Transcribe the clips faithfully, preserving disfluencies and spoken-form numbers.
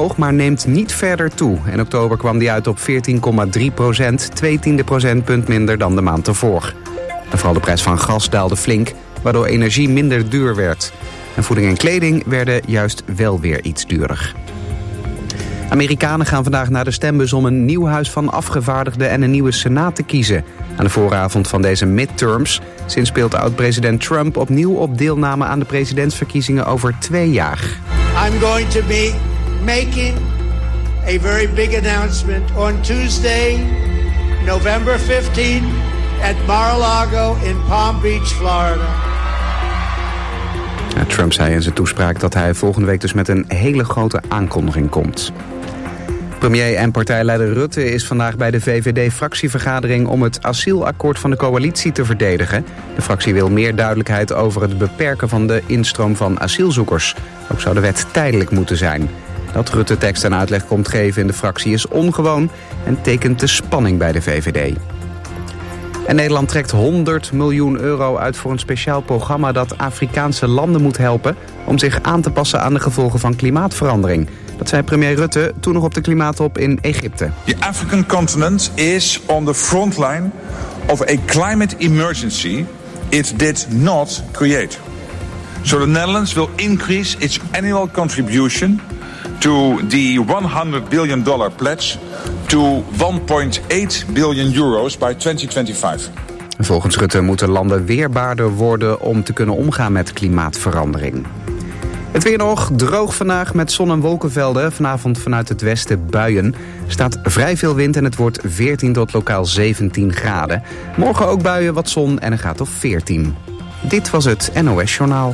omhoog, maar neemt niet verder toe. In oktober kwam die uit op veertien komma drie procent, twee tiende procentpunt minder dan de maand ervoor. En vooral de prijs van gas daalde flink, waardoor energie minder duur werd. En voeding en kleding werden juist wel weer iets duurder. Amerikanen gaan vandaag naar de stembus om een nieuw huis van afgevaardigden en een nieuwe senaat te kiezen. Aan de vooravond van deze midterms zinspeelt oud-president Trump opnieuw op deelname aan de presidentsverkiezingen over twee jaar. I'm going to be making a very big announcement on Tuesday, November fifteenth at Mar-a-Lago in Palm Beach, Florida. Ja, Trump zei in zijn toespraak dat hij volgende week dus met een hele grote aankondiging komt. Premier en partijleider Rutte is vandaag bij de V V D-fractievergadering om het asielakkoord van de coalitie te verdedigen. De fractie wil meer duidelijkheid over het beperken van de instroom van asielzoekers. Ook zou de wet tijdelijk moeten zijn. Dat Rutte tekst en uitleg komt geven in de fractie is ongewoon en tekent de spanning bij de V V D. En Nederland trekt honderd miljoen euro uit voor een speciaal programma dat Afrikaanse landen moet helpen om zich aan te passen aan de gevolgen van klimaatverandering. Dat zei premier Rutte toen nog op de klimaattop in Egypte. The African continent is on the front line of a climate emergency it did not create. So the Netherlands will increase its annual contribution to the honderd biljoen dollar pledge to one point eight billion euros by twintig vijfentwintig. Volgens Rutte moeten landen weerbaarder worden om te kunnen omgaan met klimaatverandering. Het weer nog, droog vandaag met zon- en wolkenvelden. Vanavond vanuit het westen buien. Er staat vrij veel wind en het wordt veertien tot lokaal zeventien graden. Morgen ook buien, wat zon en een graad of veertien. Dit was het N O S Journaal.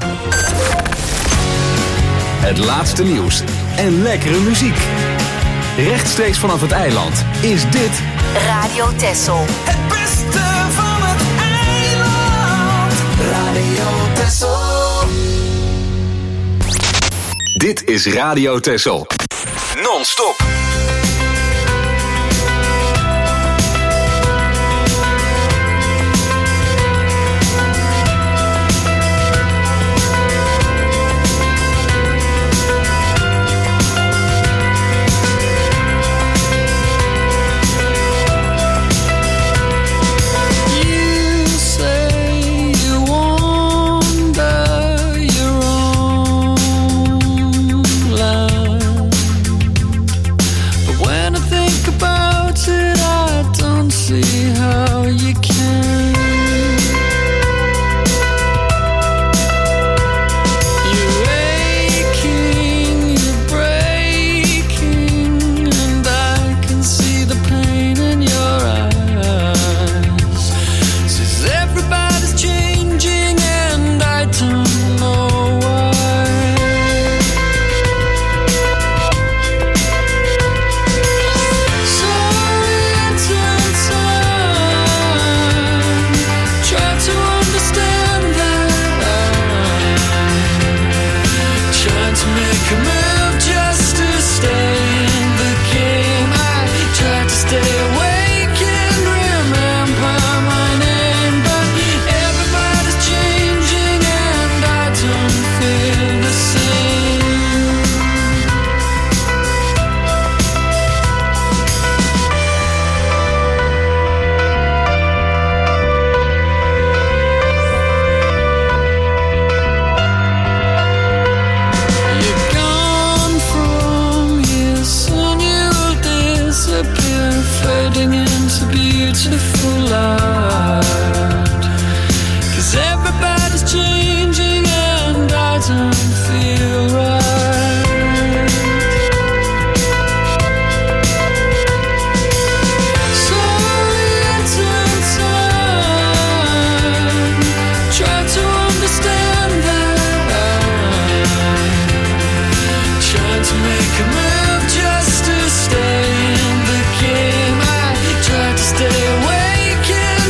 Het laatste nieuws en lekkere muziek. Rechtstreeks vanaf het eiland is dit Radio Texel. Het beste van het eiland. Radio Texel. Dit is Radio Texel. Non-stop. Stay awake.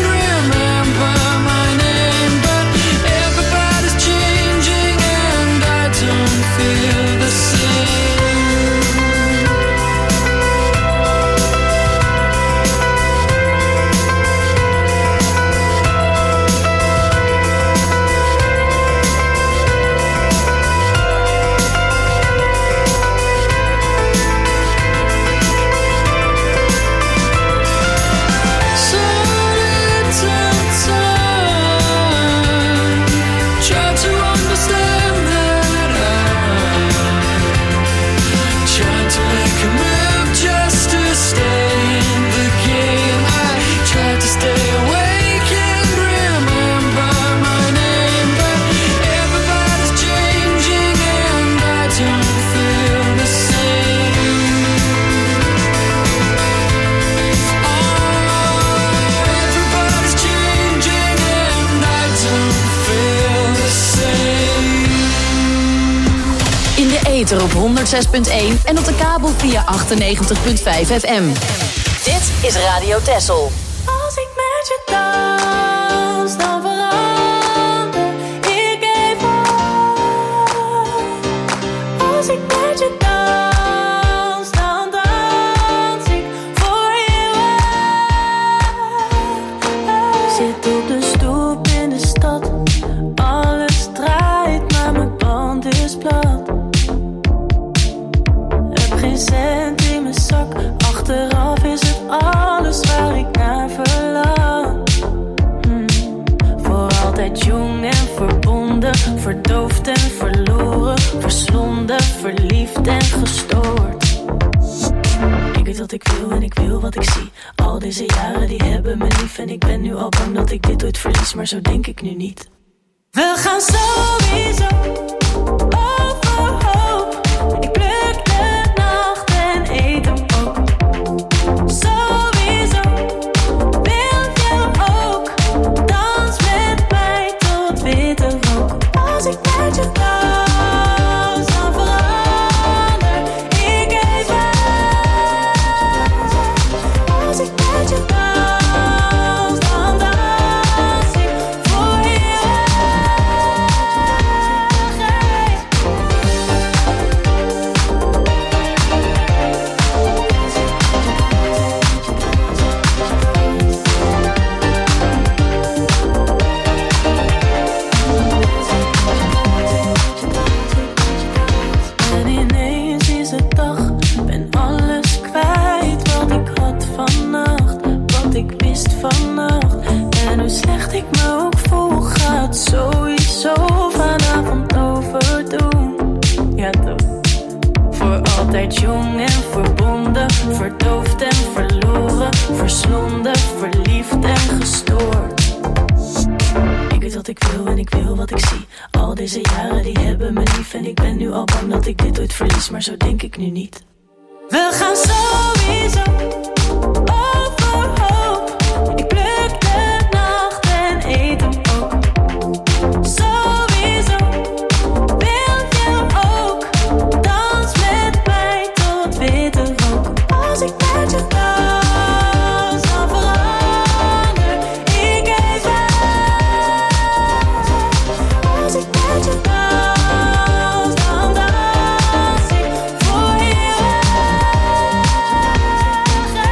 honderd zes punt één en op de kabel via achtennegentig komma vijf F M. Dit is Radio Texel. Als ik met je dans, dan verander ik even. Als ik met je dans, dan dans ik voor je weg. Zit op de stoep in de stad, alles draait, maar mijn band is plat. Heb geen cent in mijn zak, achteraf is het alles waar ik naar verlang. Hmm. Voor altijd jong en verbonden, verdoofd en verloren, verslonden, verliefd en gestoord. Ik weet wat ik wil en ik wil wat ik zie. Al deze jaren die hebben me lief en ik ben nu al bang dat ik dit ooit verlies, maar zo denk ik nu niet. We gaan sowieso overhoop. Ik pluk de nacht en eet hem ook. Sowieso wil je ook. Dans met mij tot witte rook. Als ik met je dans, dan verander ik even. Als ik met je dans, dan dans ik voor je weg. En ineens is het dag, ben alles kwijt wat ik had vannacht, wat ik wist vannacht. En hoe slecht ik me ook voel, gaat sowieso vanavond overdoen. Ja toch. Voor altijd jong en verbonden, verdoofd en verloren, verslonden, verliefd en gestoord. Ik weet wat ik wil en ik wil wat ik zie. Al deze jaren die hebben me lief en ik ben nu al bang dat ik dit ooit verlies, maar zo denk ik nu niet. We gaan sowieso overhoop. Ik pluk de nacht en eet hem ook. Sowieso wil je ook. Dans met mij tot witte rook. Als ik met je dans, dan verander ik even. Als ik met je dans, dan dans ik voor je weg.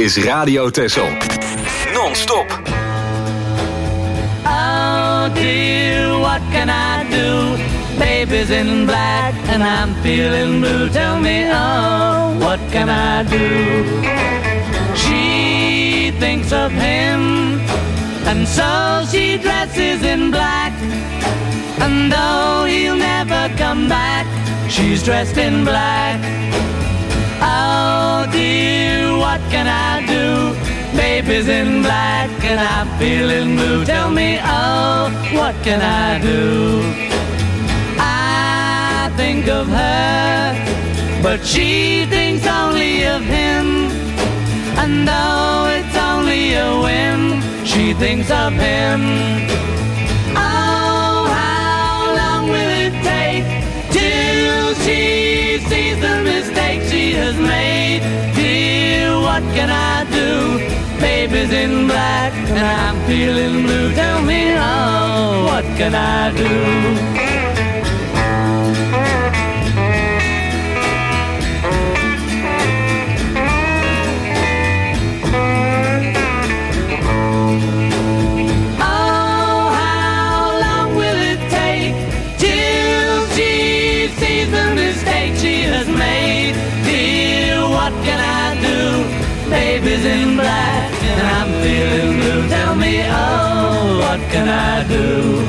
is Radio Texel. Non-stop. Oh dear, what can I do? Baby's in black and I'm feeling blue. Tell me, oh, what can I do? She thinks of him, and so she dresses in black. And though he'll never come back, she's dressed in black. Oh dear, what can I do? Baby's in black and I'm feeling blue. Tell me, oh, what can I do? I think of her, but she thinks only of him. And though it's only a whim, she thinks of him. Oh, how long will it take till she sees the mistake she has made? Dear, what can I do? Baby's in black and I'm feeling blue. Tell me, oh, what can I do? Baby's in black and I'm feeling blue. Tell me, oh, what can I do?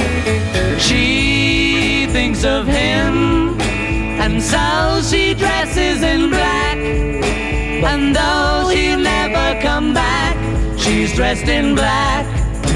She thinks of him, and so she dresses in black. And though she'll never come back, she's dressed in black.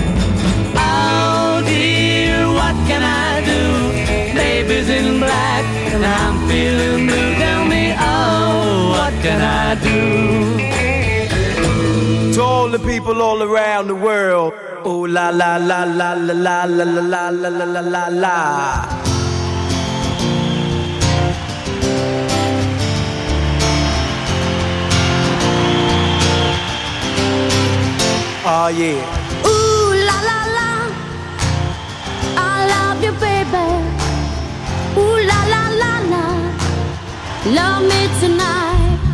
Oh dear, what can I do? Baby's in black and I'm feeling blue. Tell me, oh, what can I do? To all the people all around the world, oh la la la la la la la la la la la la la. Oh yeah. Ooh la la la, I love you, baby. Ooh la la la la, love me tonight.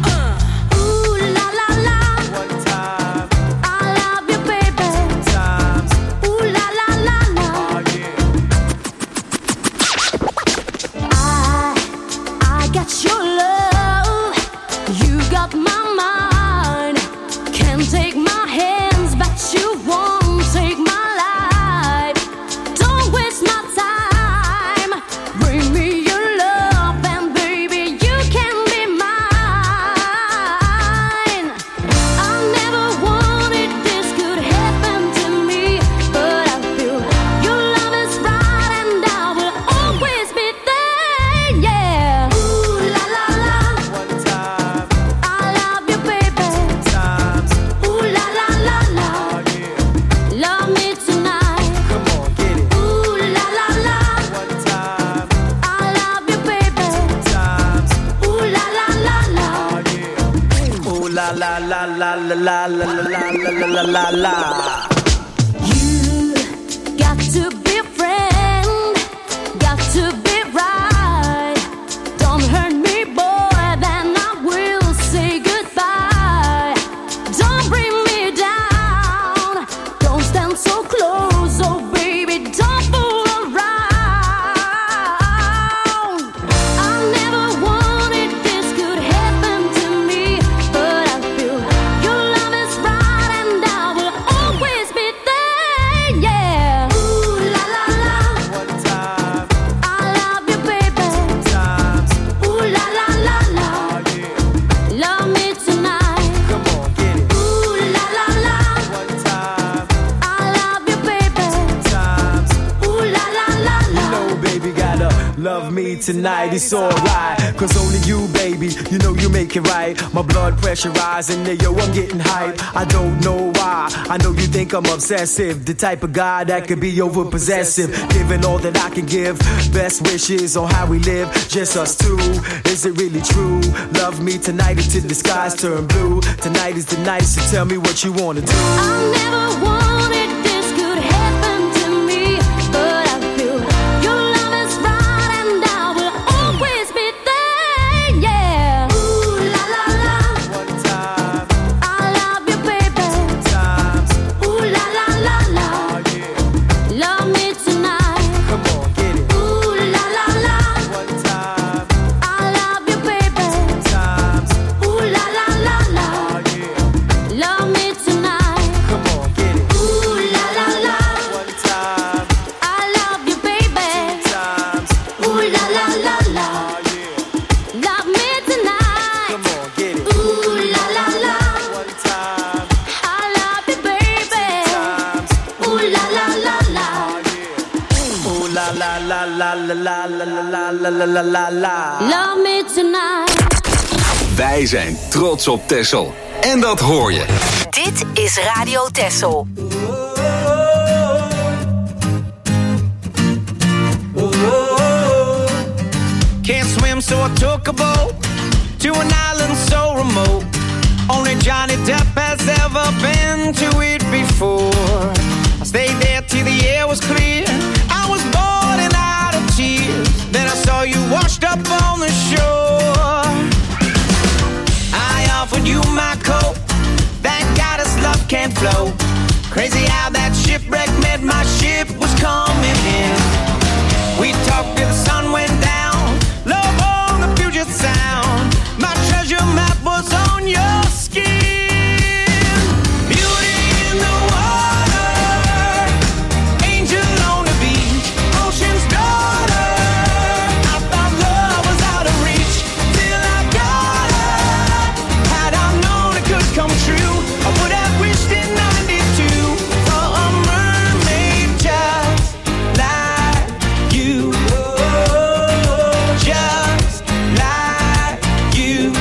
La la la la la la la la. You got to be a friend, got to be right. Don't hurt me, boy, then I will say goodbye. Don't bring me down, don't stand so close, oh baby, don't fool around. I never wanted this could happen to me, but I feel your love is right and I will always be there, yeah. Ooh la la la, One time, I love you, baby. two times, Ooh la la la la, oh yeah. love me tonight. Come on, get it. Ooh la la la, One time, I love you, baby. two times. Ooh la la la la. No, baby, gotta love me tonight, it's alright. Cause only you, baby, you know you make it right. My blood pressure rising, yeah, yo, I'm getting hype. I don't know why, I know you think I'm obsessive. The type of guy that could be over possessive. Giving all that I can give, best wishes on how we live, just us two. Is it really true? Love me tonight until the skies turn blue. Tonight is the night, so tell me what you wanna do. I never wanted this could happen to me, but I feel your love is right and I will always be there, yeah. Ooh la la la, One time, I love la la la la la la la la la la. Love me tonight. Wij zijn trots op Texel. En dat hoor je. Dit is Radio Texel. Can't swim, so I took a boat to an island so remote. Only Johnny Depp has ever been to it before. I stayed there till the air was clear. I was bored and out of tears. Then I saw you washed up on the shore. I offered you my coat. Thank God this love can't flow. Crazy how that shipwreck meant my ship was coming in. We talked till the sun went down. Love on the Puget Sound. My treasure map was on your skin. Beauty in the water, angel on the beach, ocean's daughter. I thought love was out of reach till I got her. Had I known it could come true, I would have wished in ninety-two for a mermaid just like you. Just like you.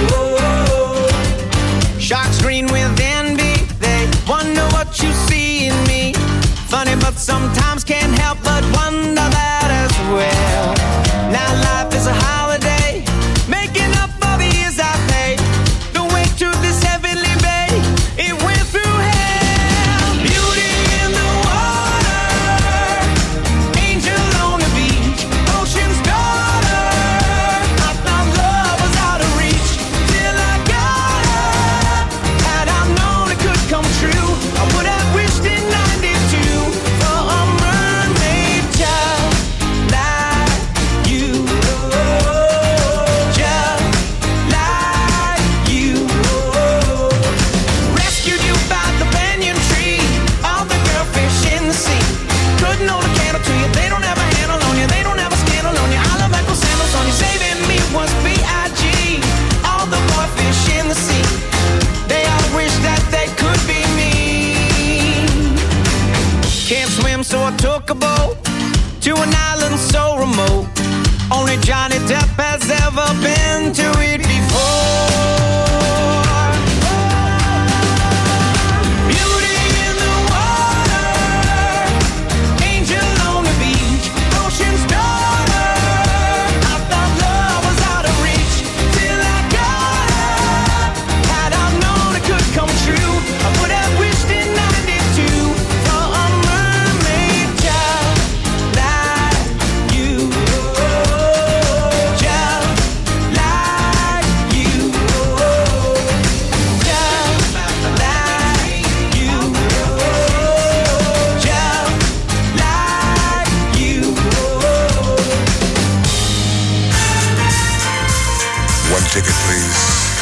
Sharks green with envy, they wonder what you see in me. Funny, but sometimes can't help but wonder that as well. Now life is a holiday, making up for the years I paid. The way to this heavenly bay, it went through hell. Beauty in the water, angel on the beach, ocean's daughter. I thought love was out of reach till I got her. Had I known it could come true, I would have wished in ninety-two for a mermaid just like you. Just like you. Rescued you by the banyan tree, all the girlfish in the sea. Couldn't hold a candle to you, they don't have a handle on you, they don't have a scandal on you. I love ankle sandals on you, saving me was B I G. All the boyfish in the sea, they all wish that they could be me. Can't swim, so I took a boat to an island so remote. Only Johnny Depp has ever been to it before. Beauty in the water, angel on the beach, ocean's daughter. I thought love was out of reach till I got her. Had I known it could come true, I would have wished in ninety-two for a mermaid just like you. Just like you. Just like you. Just like you. One ticket, please.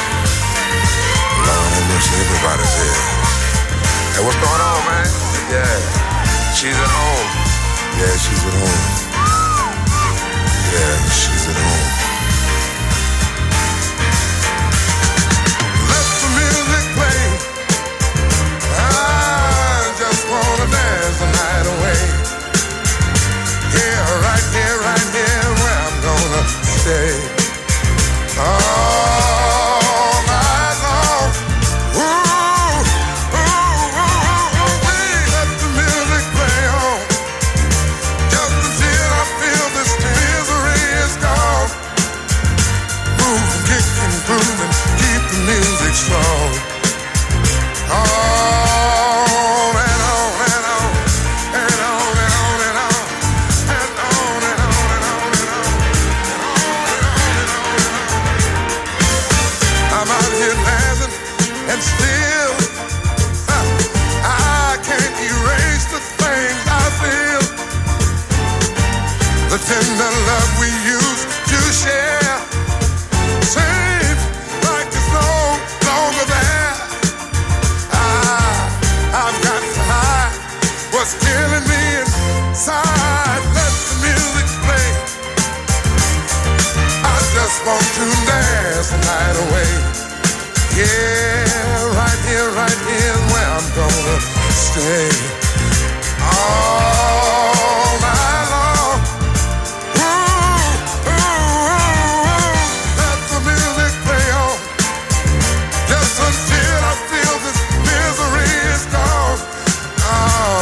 Lord have mercy, everybody's here. Hey, what's going on, man? Yeah, she's at home. Yeah, she's at home. Yeah, she's at home. Let the music play. I just wanna dance the night away. Yeah, right here, right here, where I'm gonna stay. All night long. Ooh, ooh, ooh, ooh, ooh, let the music play on. Just until I feel this misery is gone. Move and kick and groove and keep the music strong. On and on and on and on and on and on and on and on and on and on. I'm out here dancing and still huh, I can't erase the things I feel. The tender love we used to share seems like it's no longer there. I, I've got to hide what's killing me inside. Let the music play. I just want to dance the night away. Yeah, right here, right here is where I'm gonna stay. All night long. Ooh,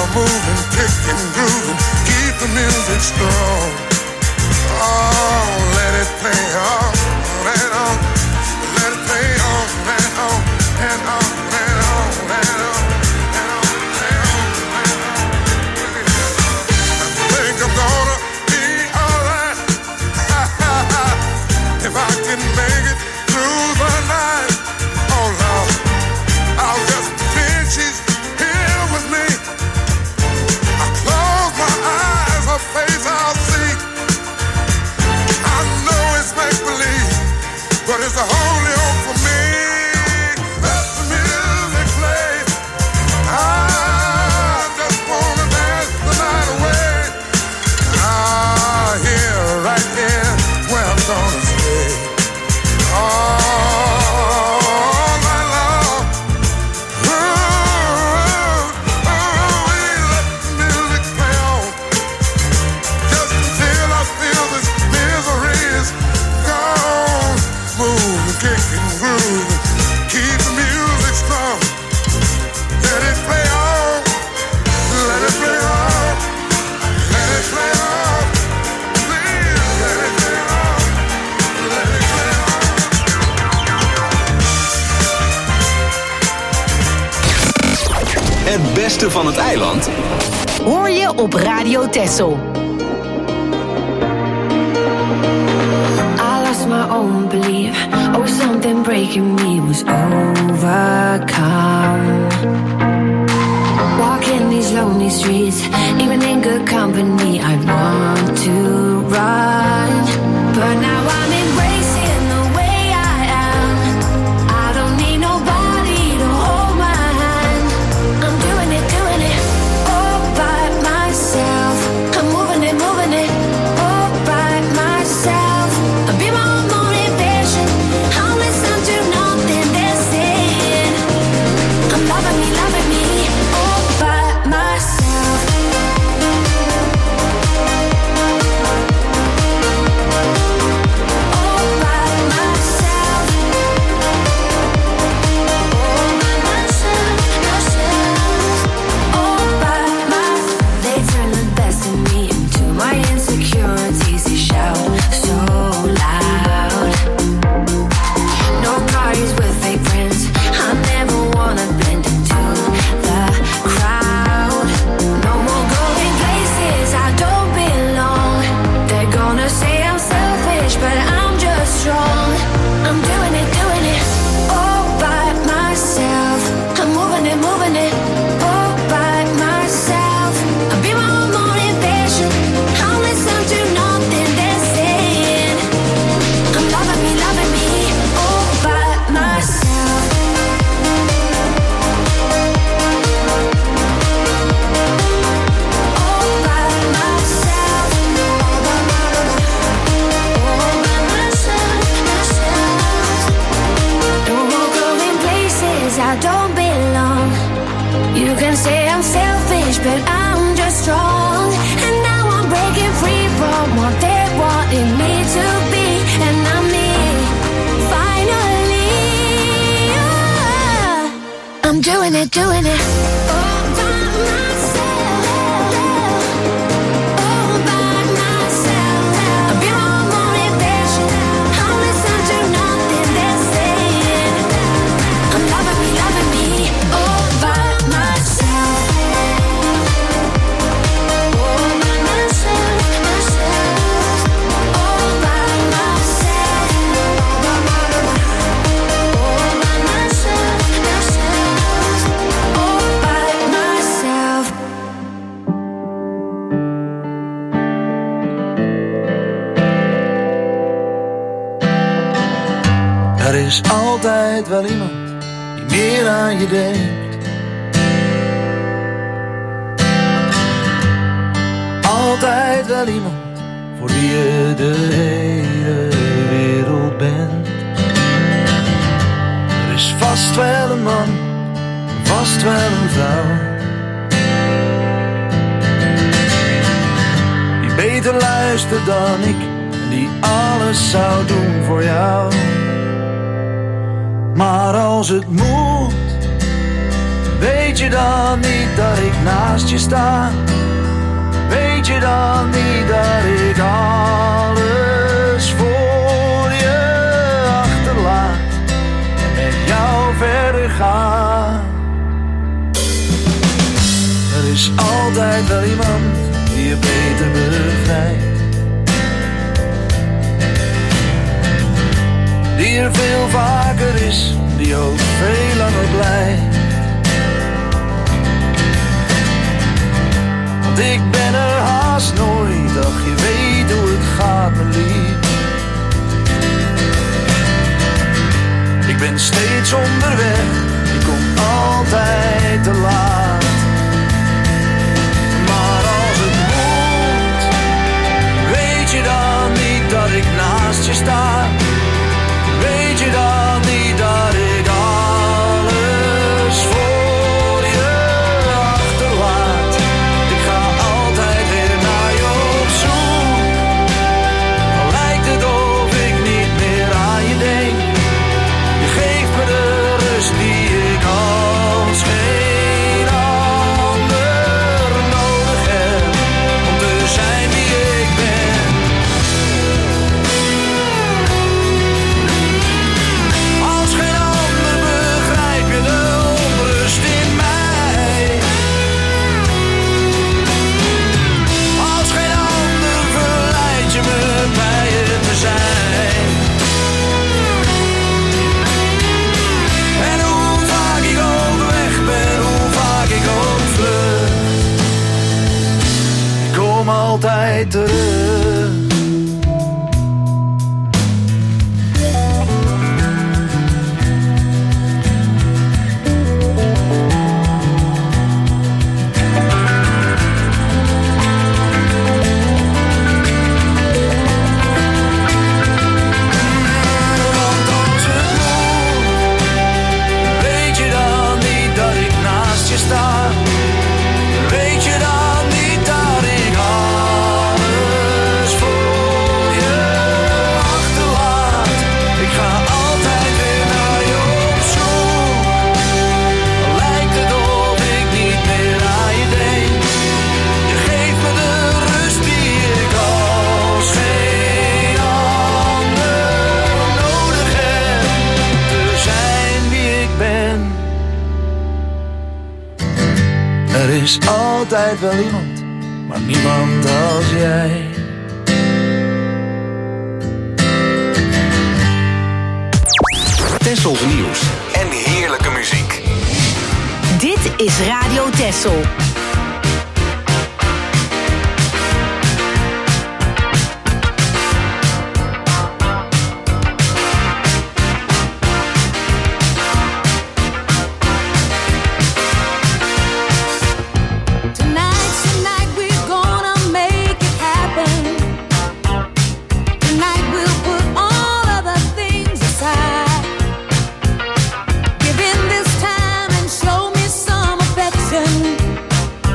moving, kicking, grooving, keep the music strong. Oh, let it play on and on, let it play on and on and on and on and on and on and on. I think I'm gonna be alright if I can make it through the night. Oh Lord, I'll just pretend she's here with me. I close my eyes, her face I'll see. I know it's make-believe, but it's the only hope for me. Let the music play. I just wanna dance the night away. Ah, here, right here, where I'm gonna stay. All night long. Ooh, ooh, ooh, let the music play on. Just until I feel this misery is gone. Move, kicking, grooving, keep the music strong. Let it play on, let it play on, let it play on. Please, let it play on, let it play on. Het beste van het eiland Hoor je op Radio Texel. I lost my own belief. Oh, something breaking me was overcome. Walking these lonely streets, even in good company, I want to run. But now I'm embracing the way I am. I don't need nobody to hold my hand. I'm doing it, doing it all by myself. I'm moving it, moving it all by myself. I'll be my own motivation. I'll listen to nothing they're saying. I'm loving me, loving me all by myself. All by myself. All by myself, myself. All by myself. They turn the best in me into my insecurities. They shout so loud. No parties with fake friends. I never wanna blend into the crowd. No more going places I don't belong. They're gonna say I'm selfish, but I'm just strong. I'm doing it, doing it all by myself. I'm moving it, moving it all by myself. I'll be my own motivation. I'll listen to nothing they're saying. I'm loving me, loving me all by myself. All by myself. All by myself, myself. No more going places I don't belong. You can say I'm selfish, but I'm just strong. And now I'm breaking free from what they wanted me to be. And I'm me, finally. Yeah. I'm doing it, doing it all by myself. All by myself. I'll be my own motivation. I'll listen to nothing they're saying. I'm loving me, loving me all by myself. All by myself, myself. All by myself. All by myself, myself. All by myself. Er is altijd wel iemand die meer aan je denkt. Altijd wel iemand voor wie je de hele wereld bent. Er is vast wel een man, vast wel een vrouw, die beter luistert dan ik en die alles zou doen voor jou. Maar als het moet, Weet je dan niet dat ik naast je sta? Weet je dan niet dat ik alles voor je achterlaat en met jou verder ga? Er is altijd wel iemand die je beter begrijpt, die er veel vaker is, die ook veel langer blijft. Want ik ben er haast nooit, ach je weet hoe het gaat me lief. Ik ben steeds onderweg, ik kom altijd te laat. Maar als het moet, weet je dan niet dat ik naast je sta? Weet je dan niet dat ik alles voor je achterlaat? Ik ga altijd weer naar je op zoek. Al lijkt het of ik niet meer aan je denk. Je geeft me de rust die ik als geen ander nodig heb om te zijn wie ik ben. Als geen ander begrijp je de onrust in mij. Als geen ander verleid je me bij je te zijn. En hoe vaak ik ook weg ben, hoe vaak ik ook vlug, ik kom altijd terug. Want als het moet, weet je dan niet dat ik naast je sta? Weet je dan niet dat ik alles voor je achterlaat? Ik ga altijd weer naar je op zoek. Al lijkt het of ik niet meer aan je denk. Je geeft me de rust die ik als geen ander nodig heb te zijn wie ik ben. Er is altijd wel iemand, maar niemand als jij. Tessels nieuws en heerlijke muziek. Dit is Radio Tessel. Tonight's the night we're gonna make it happen. Tonight we'll put all other things aside. Give in this time and show me some affection.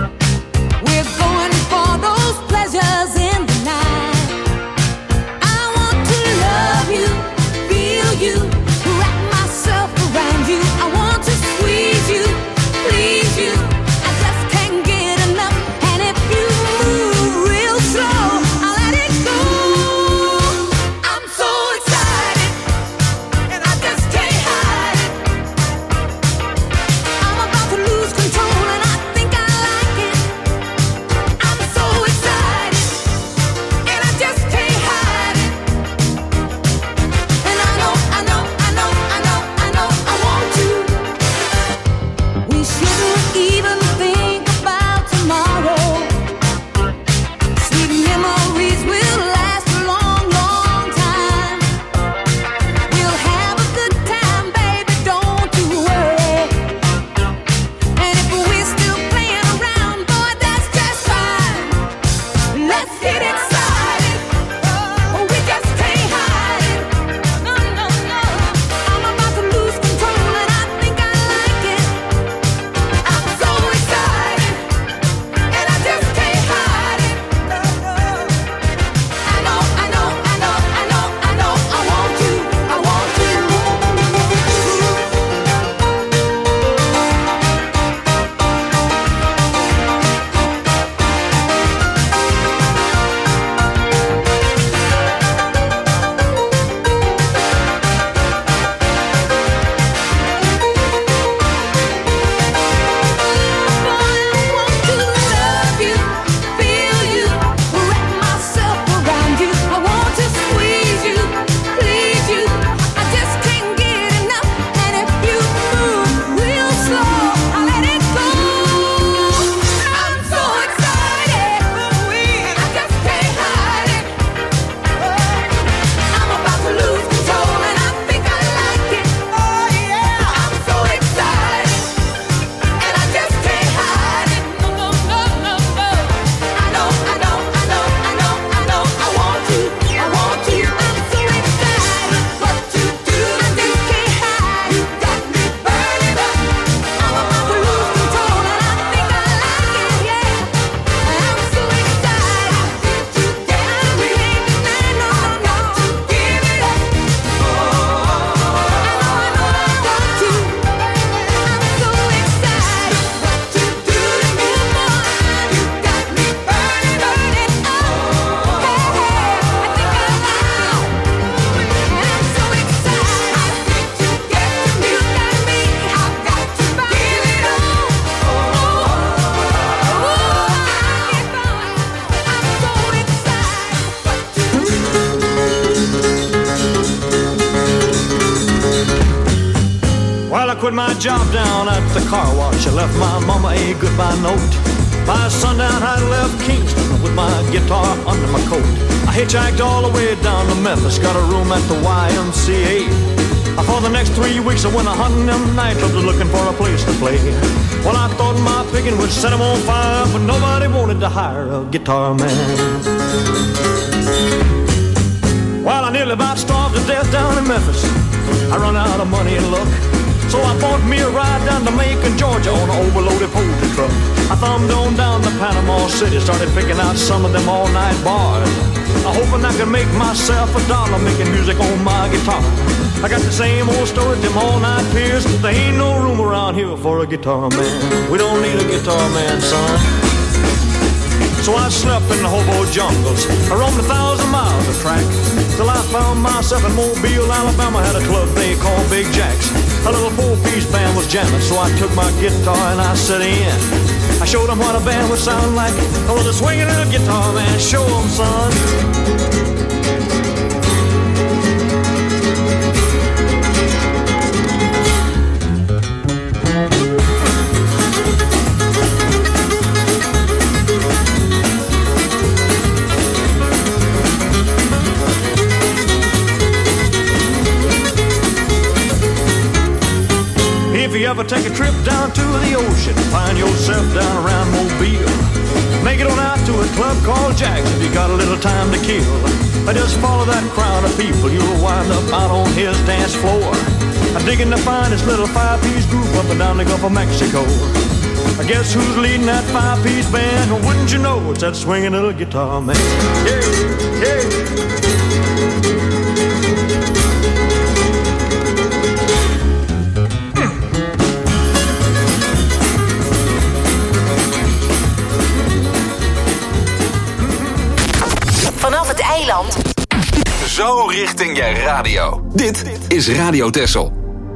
quit my job down at the car wash. I left my mama a goodbye note. By sundown I left Kingston with my guitar under my coat. I hitchhiked all the way down to Memphis, got a room at the Y M C A. For the next three weeks I went a hunting them nightclubs looking for a place to play. Well, I thought my picking would set them on fire, but nobody wanted to hire a guitar man. Well, I nearly about starved to death down in Memphis. I run out of money and luck, so I bought me a ride down to Macon, Georgia on an overloaded poultry truck. I thumbed on down to Panama City, started picking out some of them all-night bars. I hoping I could make myself a dollar making music on my guitar. I got the same old story, them all-night peers. There ain't no room around here for a guitar man. We don't need a guitar man, son. So I slept in the hobo jungles. I roamed a thousand miles of track till I found myself in Mobile, Alabama. Had a club they called Big Jack's. A little four-piece band was jamming, so I took my guitar and I set in. I showed them what a band would sound like. I was a swinging little guitar man. Show them, son. If you ever take a trip down to the ocean, find yourself down around Mobile, make it on out to a club called Jack's if you got a little time to kill. I just follow that crowd of people, you'll wind up out on his dance floor. I'm digging the finest little five-piece group up and down the Gulf of Mexico. I guess who's leading that five-piece band? Well, wouldn't you know it's that swinging little guitar man? Yeah, yeah. Vanaf het eiland. Zo richting je radio. Dit is Radio Texel.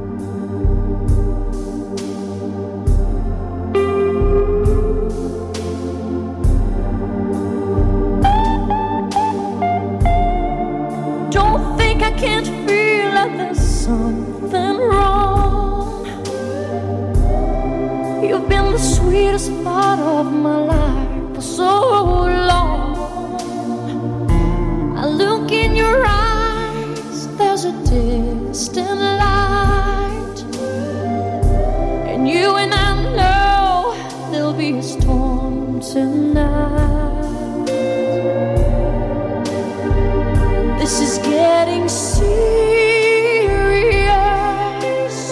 Don't think I can't feel like there's something wrong. You've been the sweetest part of my life for so long. I look in your eyes, there's a distant light, and you and I know there'll be a storm tonight. This is getting serious.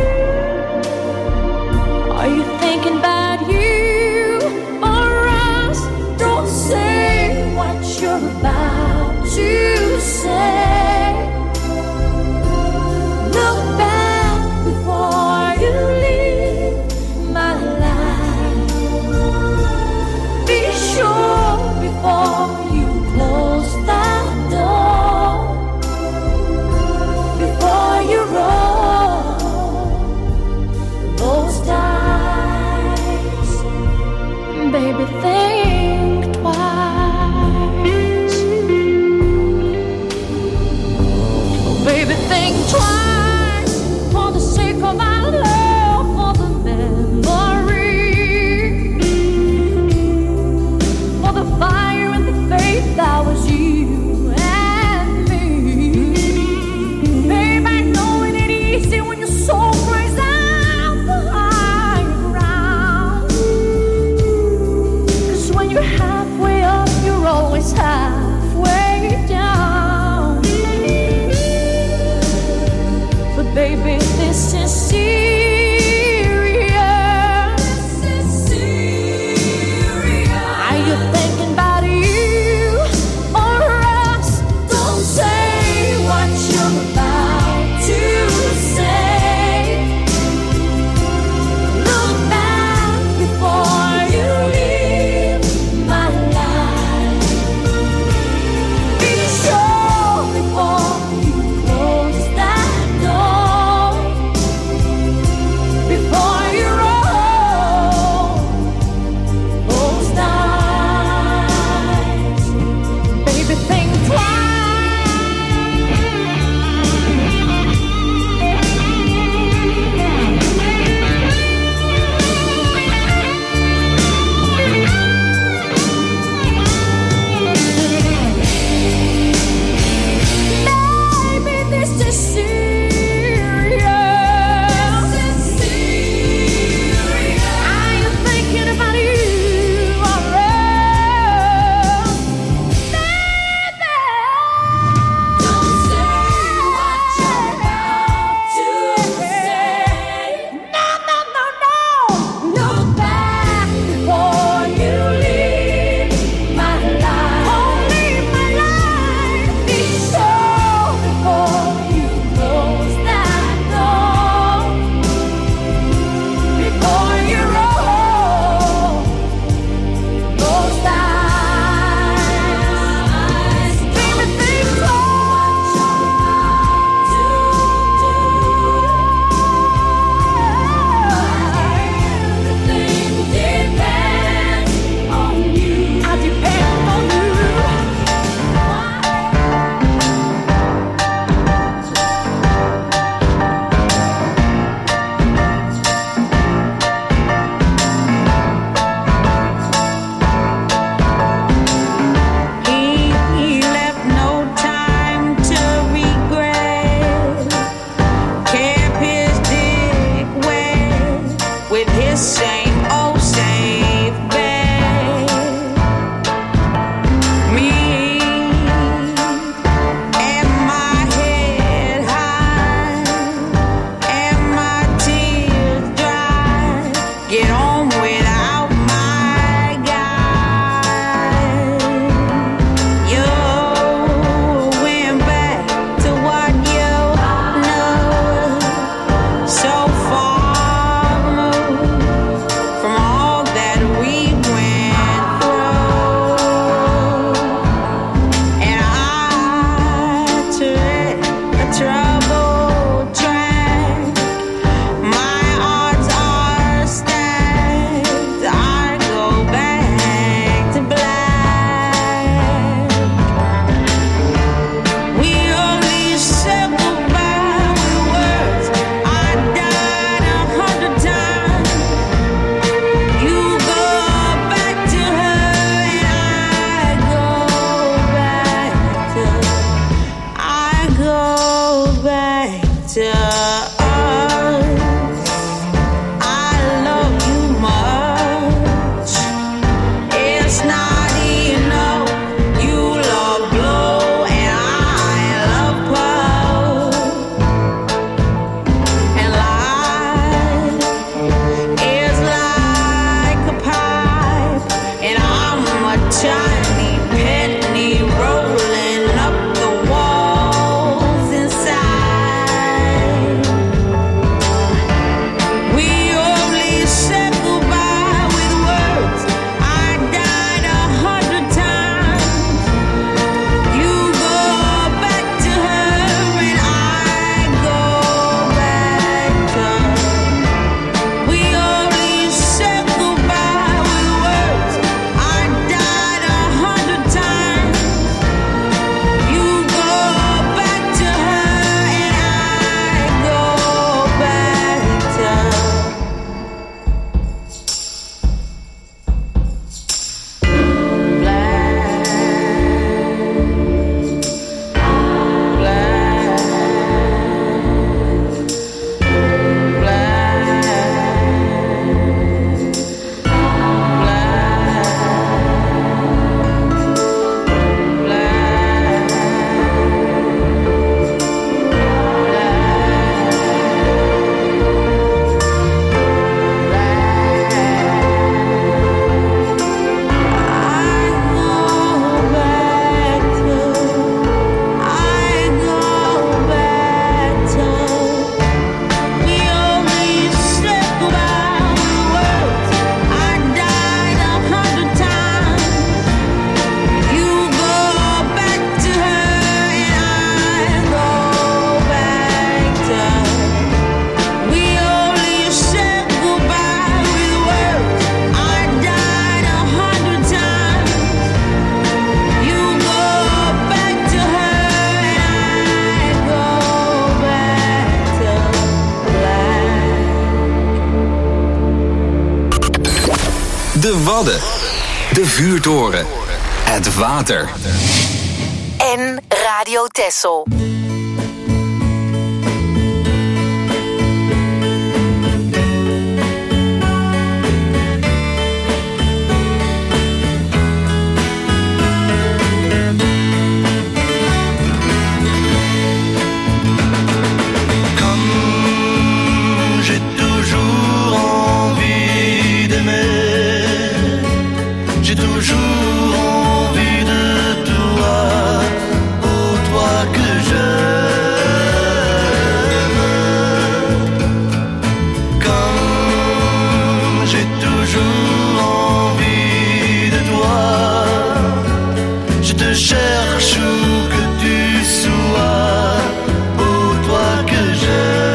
Are you thinking about you or us? Don't say what you're about to say. Look back before you leave my life. shiny penny rolling up the walls inside. We only said goodbye with words. I died a hundred times. You go back to her and I go back to her. We only said goodbye with words. I died a hundred times. You go back to her and I go back to her. De Wadden. De vuurtoren. Het water. En Radio Texel. J'ai toujours envie d'aimer, j'ai toujours envie de toi, oh toi que j'aime. Comme j'ai toujours envie de toi, je te cherche où que tu sois, oh toi que j'aime.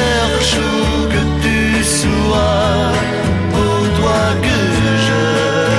Cherche où que tu sois, oh toi que je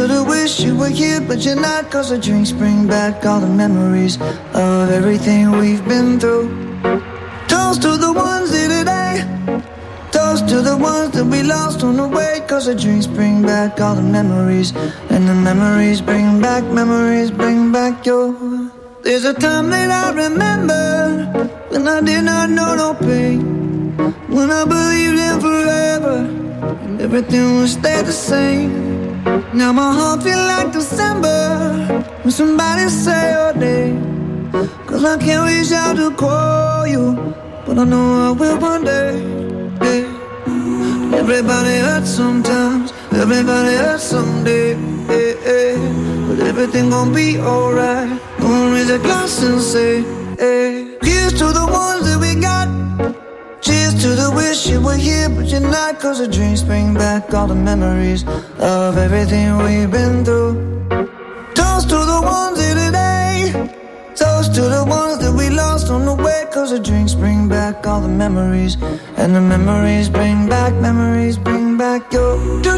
to the wish you were here, but you're not. Cause the drinks bring back all the memories of everything we've been through. Toast to the ones here today. Toast to the ones that we lost on the way. Cause the drinks bring back all the memories. And the memories bring back, memories bring back your. There's a time that I remember when I did not know no pain, when I believed in forever and everything would stay the same. Now my heart feel like December when somebody say your name. Cause I can't reach out to call you, but I know I will one day. Yeah. Everybody hurts sometimes, everybody hurts someday. Yeah, yeah. But everything gon' be alright. Gonna raise a glass and say, hey. Here's to the ones that we got. Cheers to the wish you were here, but you're not. Cause the drinks bring back all the memories of everything we've been through. Toast to the ones here today. Toast to the ones that we lost on the way. Cause the drinks bring back all the memories. And the memories bring back, memories bring back your.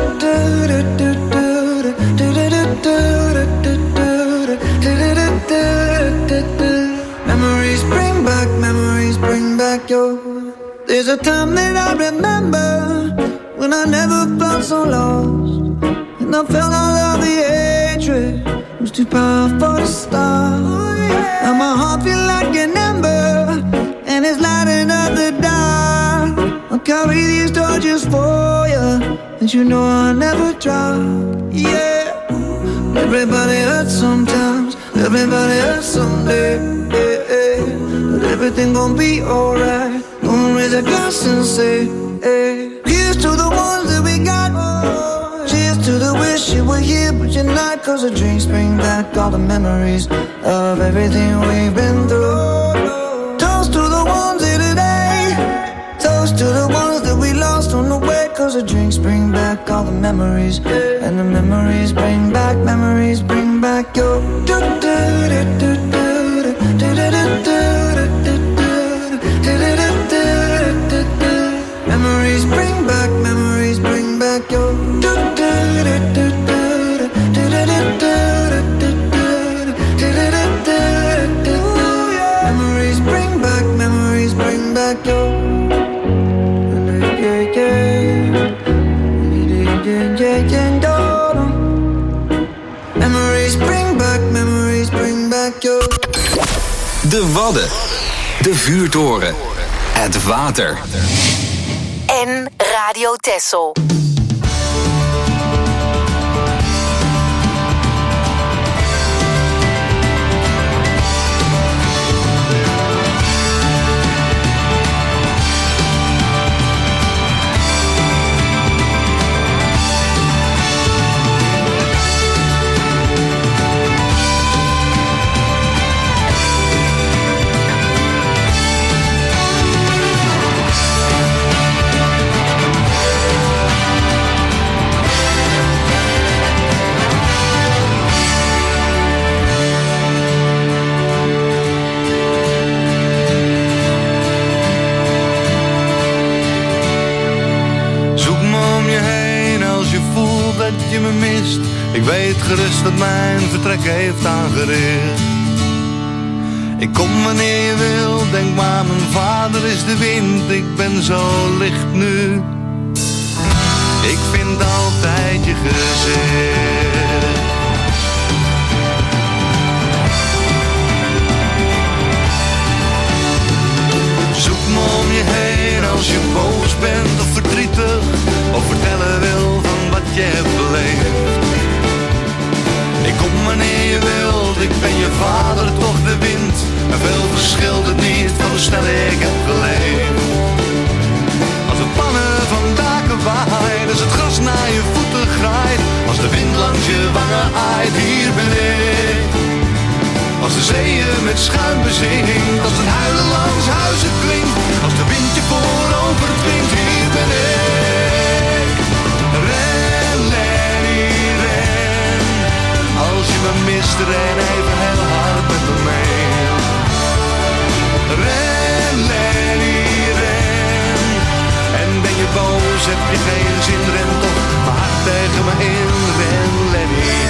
Memories bring back, memories bring back your. There's a time that I remember when I never felt so lost, and I felt all of the hatred was too powerful to stop. And my heart feel like an ember, and it's lighting up the dark. I'll carry these torches for you, and you know I'll never drop. Yeah. Everybody hurts sometimes, everybody hurts someday. Yeah, yeah. But everything gon' be alright. Gonna raise a glass and say, hey. Here's to the ones that we got. Cheers to the wish you were here, but you're not. Cause the drinks bring back all the memories of everything we've been through. Toast to the ones here today. Toast to the ones that we lost on the way. Cause the drinks bring back all the memories. And the memories bring back, memories bring back your. Memories bring back, memories bring back your. Memories bring back, memories bring back your. Memories bring back, memories bring back your. De Wadden, de vuurtoren, het water. En Radio Texel. Je me mist, ik weet gerust dat mijn vertrek heeft aangericht. Ik kom wanneer je wil, denk maar mijn vader is de wind. Ik ben zo licht nu, ik vind altijd je gezicht. Zoek me om je heen als je boos bent of verdrietig, of vertellen wil van wat je hebt beleefd. Ik kom wanneer je wilt, ik ben je vader, toch de wind. En veel verschilt het niet van hoe snel ik heb geleefd. Als het pannen van daken waait, als het gras naar je voeten graait, als de wind langs je wangen aait, hier ben ik. Als de zeeën met schuim bezingt, als het huilen langs huizen klinkt, als de wind je voorover dwingt, hier ben ik. Ren, Lenny, ren. Als je me mist, ren even heel hard met me mee. Ren, Lenny, ren. En ben je boos, heb je geen zin, ren toch maar hard tegen me in. Ren, Lenny.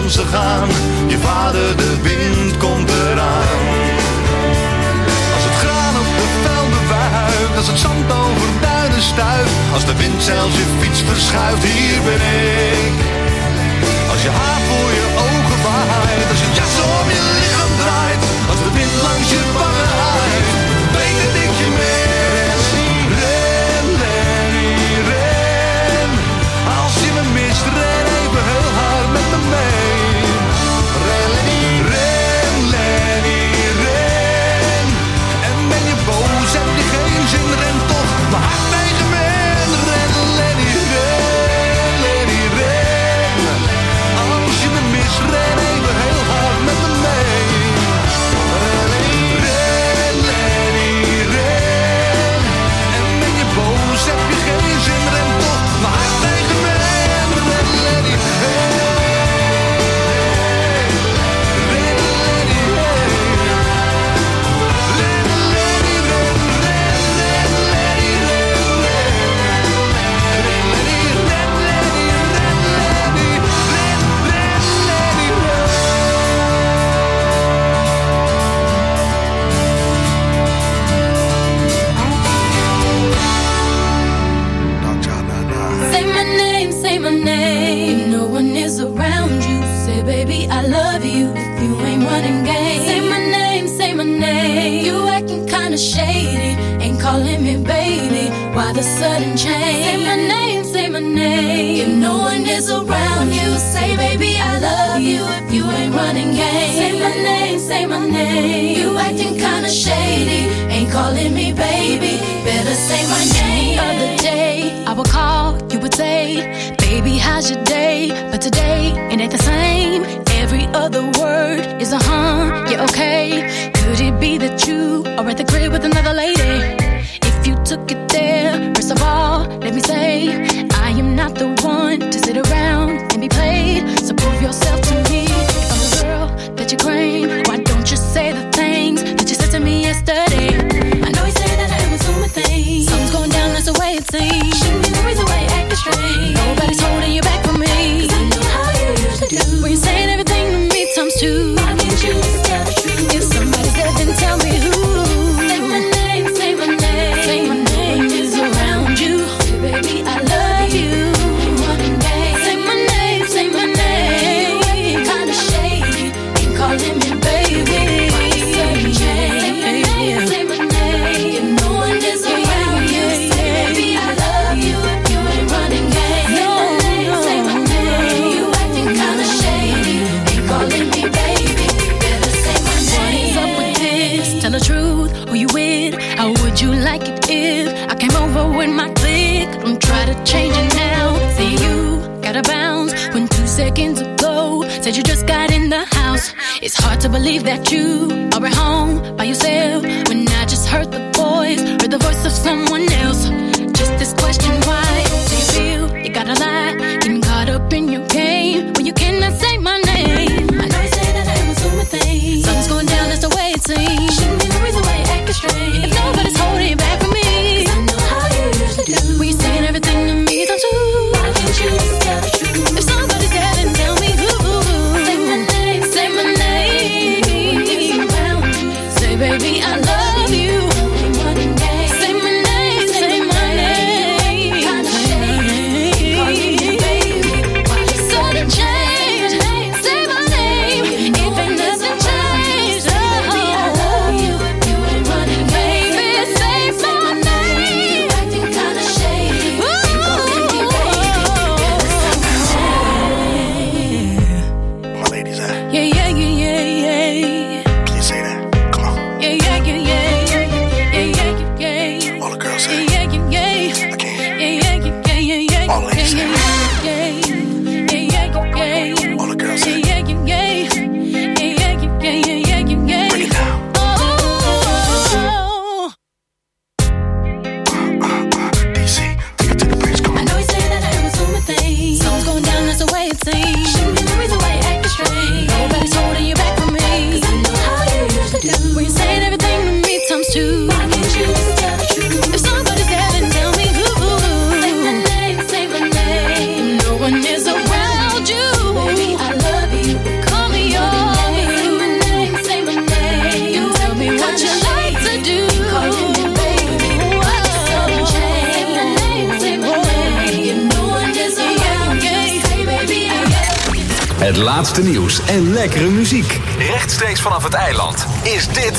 dansen gaan. Je vader, de wind komt eraan. Als het graan op de velden wuift, als het zand over duinen stuift, als de wind zelfs je fiets verschuift, hier ben ik. Als je haar voor je ogen waait, als je jas om je lichaam draait, als de wind langs je wangen haait, weet dat ik je mee. Ren, Lenny, ren. Als je me mist, ren even heel hard met me mee. Ren, Lenny, ren, Lenny, ren. En ben je boos, heb je geen zin, ren toch maar hard tegen me. Ren, Lenny, ren, Lenny, ren. Als je me mist, ren even heel hard met me mee. Ren, ren, Lenny, ren. En ben je boos, heb je geen zin, ren toch maar hard tegen me. Ren, Lenny, ren. Say my name, say my name. If no one is around you, say baby I love you. If you ain't running game, say my name, say my name. You acting kinda shady, ain't calling me baby. Why the sudden change? Say my name, say my name. If no one is around you, say baby I love you. If you ain't running game, say my name, say my name. You acting kinda shady, ain't calling me baby. Better say my name. The other day I would call, you would say, baby, how's your day? But today, it ain't the same. Every other word is a huh, yeah, okay. Could it be that you are at the crib with another lady? If you took it there, first of all, let me say, I am not the one to sit around and be played. So prove yourself to me. If I'm the girl that you claim, why don't you say the things that you said to me yesterday? I know you say that I am assuming things. Something's going down, that's the way it seems. Shouldn't be the reason why you're acting strange. Nobody's holding you back from me. 'Cause I know how you usually do. When you're saying everything to me times two. Why can't you just tell the truth? If somebody's dead, then tell me who. Say my name, say my name. Say my name is around you. Say baby I love you. Ain't running game. Say my name, say my name. Kinda shady, ain't calling me baby. Why you sudden change? Say my name, say my name. If no one is around you, say baby I love you. If you ain't running game, say my name, say my name. You acting kinda shady, ain't calling me baby. Better say my name. What is up with this? Tell the truth, who you with? How would you like it if I came over with my clique? Don't try to change it now. Say you gotta bounce when two seconds ago said you just got in the house. It's hard to believe that you are at home by yourself when I just heard the voice, heard the voice of someone else. Just this question, why do you feel you gotta lie? Getting caught up in your game when you cannot say my name. I know you say that I am assuming things. Something's going down, that's the way it seems. Shouldn't be the reason why you're acting strange. If nobody's holding you back from me, 'cause I know how you usually do. When you're saying everything to me times two. Why can't you just tell the truth? If somebody's dead, then tell me who. Say my name, say my name. Around you. Say baby I love you. Ain't running game. Say my name, say my name. Kinda shady, calling me baby. Het laatste nieuws en lekkere muziek. Rechtstreeks vanaf het eiland is dit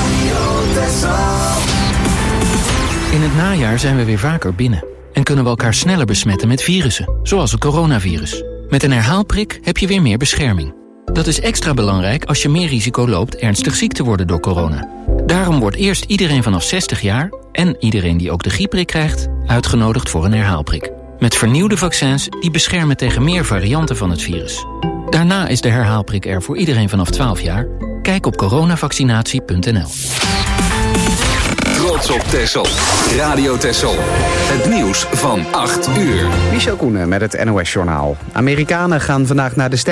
In het najaar zijn we weer vaker binnen. En kunnen we elkaar sneller besmetten met virussen, zoals het coronavirus. Met een herhaalprik heb je weer meer bescherming. Dat is extra belangrijk als je meer risico loopt ernstig ziek te worden door corona. Daarom wordt eerst iedereen vanaf zestig jaar... en iedereen die ook de griepprik krijgt, uitgenodigd voor een herhaalprik. Met vernieuwde vaccins die beschermen tegen meer varianten van het virus. Daarna is de herhaalprik er voor iedereen vanaf twaalf jaar. Kijk op coronavaccinatie punt n l. Trots op Texel. Radio Texel. Het nieuws van acht uur. Michel Koenen met het N O S-journaal. Amerikanen gaan vandaag naar de